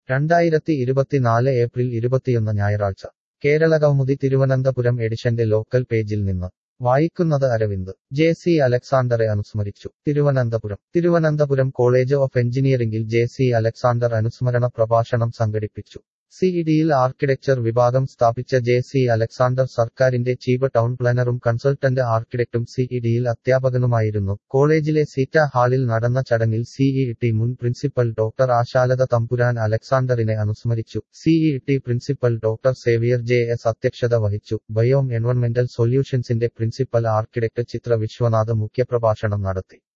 2024 April 21 ഞായറാഴ്ച കേരളകൗമുദി തിരുവനന്തപുരം എഡിഷന്റെ local പേജിൽ നിന്ന് വായിക്കുന്നത് അരവിന്ദ്. ജെ.സി. അലക്സാണ്ടറെ അനുസ്മരിച്ചു. തിരുവനന്തപുരം കോളേജ് ഓഫ് എഞ്ചിനീയറിംഗിൽ ജെ.സി. അലക്സാണ്ടർ അനുസ്മരണ പ്രഭാഷണം സംഘടിപ്പിച്ചു. സിഇഡിയിൽ ആർക്കിടെക്ചർ വിഭാഗം സ്ഥാപിച്ച ജെ.സി. അലക്സാണ്ടർ സർക്കാരിന്റെ ചീഫ് ടൗൺ പ്ലാനറും കൺസൾട്ടന്റ് ആർക്കിടെക്റ്റും സിഇഡിയിൽ അധ്യാപകനുമായിരുന്നു. കോളേജിലെ സീറ്റ ഹാളിൽ നടന്ന ചടങ്ങിൽ സിഇടി മുൻ പ്രിൻസിപ്പൽ ഡോക്ടർ ആശാലത തമ്പുരാൻ അലക്സാണ്ടറിനെ അനുസ്മരിച്ചു. CET principal doctor Xavier J S. അധ്യക്ഷത വഹിച്ചു. ബയോം എൻവയോൺമെന്റൽ സൊല്യൂഷൻസിന്റെ പ്രിൻസിപ്പൽ ആർക്കിടെക്ട് ചിത്ര വിശ്വനാഥ് മുഖ്യപ്രഭാഷണം നടത്തി.